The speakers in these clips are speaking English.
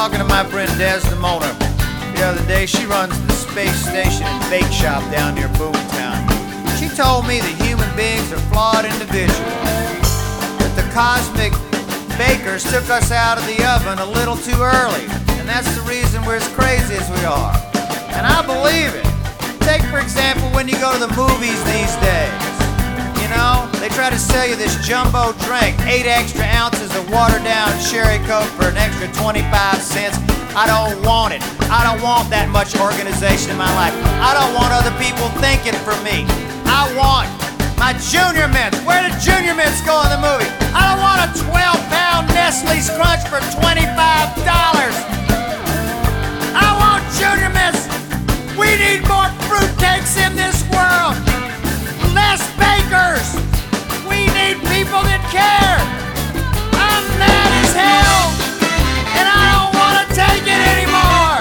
talking to my friend Desdemona the other day. She runs the space station and bake shop down near Boomtown. She told me that human beings are flawed individuals, that the cosmic bakers took us out of the oven a little too early, and that's the reason we're as crazy as we are. And I believe it. Take, for example, when you go to the movies these days. You know, they try to sell you this jumbo drink, 8 extra ounces of watered-down Sherry Coke for an extra 25 cents. I don't want it. I don't want that much organization in my life. I don't want other people thinking for me. I want my Junior Mints. Where did Junior Mints go in the movie? I don't want a 12-pound Nestle's Crunch for $25. I want Junior Mints. We need more fruitcakes in this world. Less bakers. We need people that care. I'm mad as hell, and I don't want to take it anymore.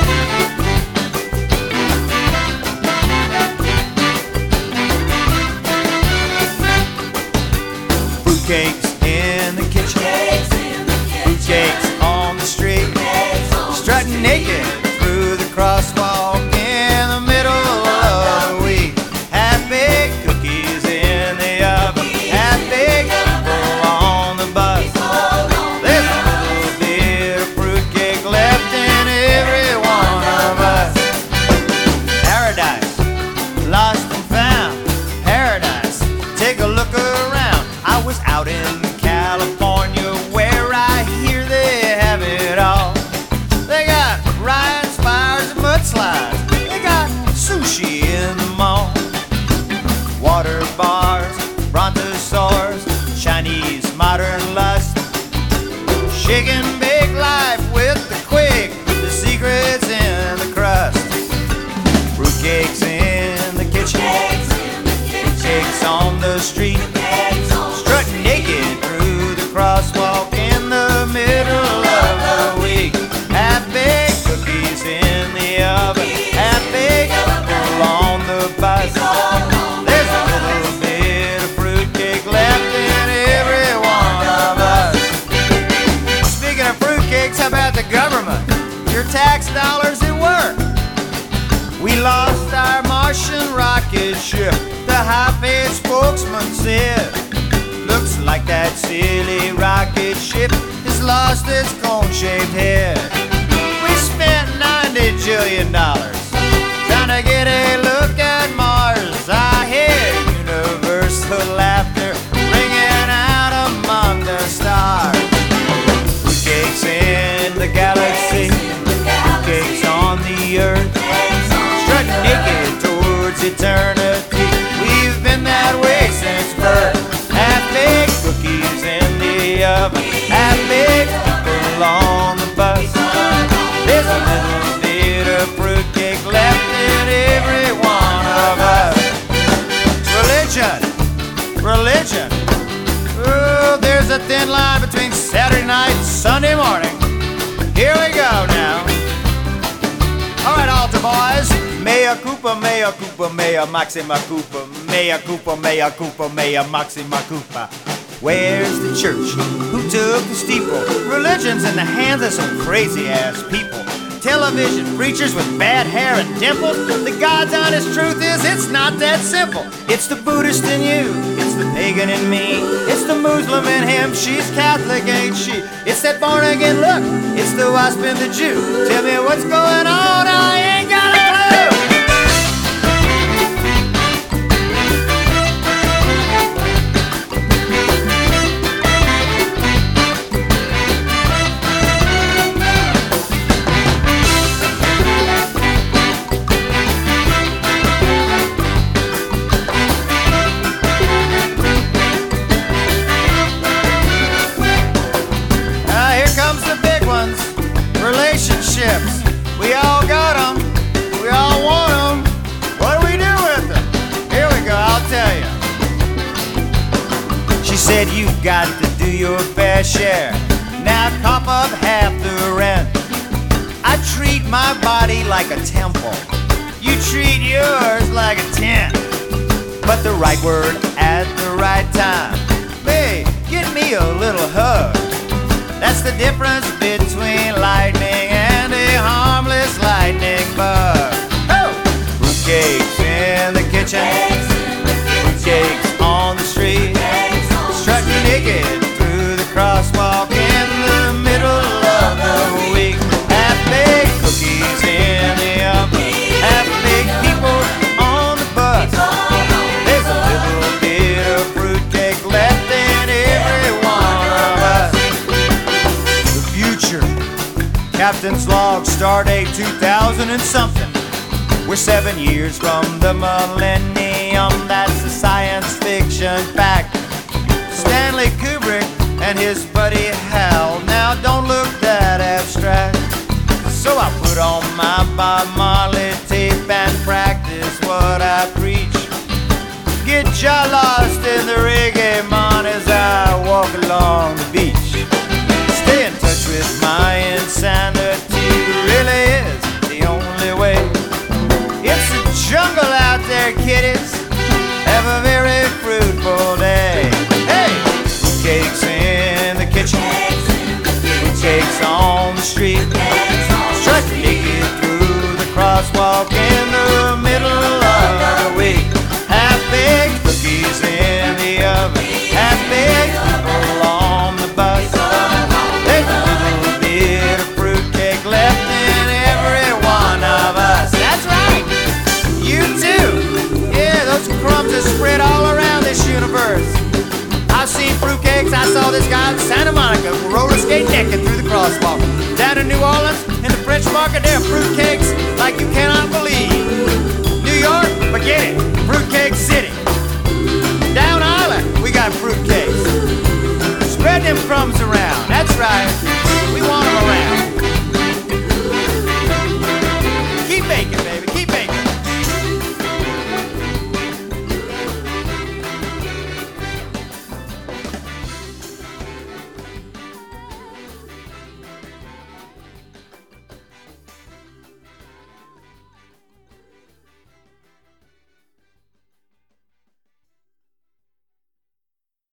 Fruitcakes in the kitchen. Fruitcakes on the street. Strutting naked through the crosswalk in the middle of the week. Half-baked cookies in the oven. Half-baked people on the bus. There's a little bit of fruitcake left in every one of us. Paradise, lost and found. Paradise, take a look around. I was out in California where I hear they have it all. They got riots, fires, and mudslides. They got sushi in the mall. Water bars, brontosaurs, Chinese modern lust. Shaking big life with the quick, the secrets in the crust. Fruitcakes in the kitchen, fruitcakes on the street. Strutting naked through the crosswalk in the middle of the week. Half-baked cookies in the oven. Half-baked people on the bus. There's a little bit of fruitcake left in every one of us. Speaking of fruitcakes, how about the government? Your tax dollars at work. We lost our Martian rocket ship. The high-paid spokesman said, looks like that silly rocket ship has lost its cone-shaped head. We spent $90 jillion trying to get a look at Mars. I hear universal laughter ringing out among the stars. Fruitcakes in the galaxy, fruitcakes on the earth, strutting naked towards eternity. We've been that way since birth. Half-baked cookies in the oven, half-baked people on the bus. There's a little bit of fruitcake left in every one of us. Religion. Oh, there's a thin line between Saturday night and Sunday morning. Here we go now. All right, altar boys. Mea culpa, mea maxima culpa. Mea culpa, mea maxima culpa. Where's the church? Who took the steeple? Religion's in the hands of some crazy-ass people. Television preachers with bad hair and dimples. The God's honest truth is it's not that simple. It's the Buddhist in you, it's the pagan in me, it's the Muslim in him, she's Catholic, ain't she? It's that born-again look, it's the wasp and the Jew. Tell me what's going on, I ain't got a clue. Relationships, we all got them, we all want them. What do we do with them? Here we go, I'll tell you. She said you've got to do your fair share. Now cough up half the rent. I treat my body like a temple. You treat yours like a tent. But the right word at the right time. Babe, give me a little hug. That's the difference between lightning Captain's log, stardate 2000 and something. We're 7 years from the millennium, that's a science fiction fact. Stanley Kubrick and his buddy Hal, now don't look that abstract. So I put on my Bob Marley tape and practice what I preach. Get ya lost in the reggae, man, as I walk along the beach. Stay in touch with my insanity, really is the only way. It's a jungle out there, kiddies, have a very fruitful day. Hey! Cakes in the kitchen, cakes on the street. Try to make it through the crosswalk in the middle of the week. Half-baked cookies in the oven, half-baked people on the bus. There's a little bit of fruitcake left in every one of us. That's right, you too. Yeah, those crumbs are spread all around this universe. I've seen fruitcakes. I saw this guy in Santa Monica roller skate naked through the crosswalk. Down in New Orleans, in the French market, there are fruitcakes like you cannot believe. New York, forget it, Fruitcake City.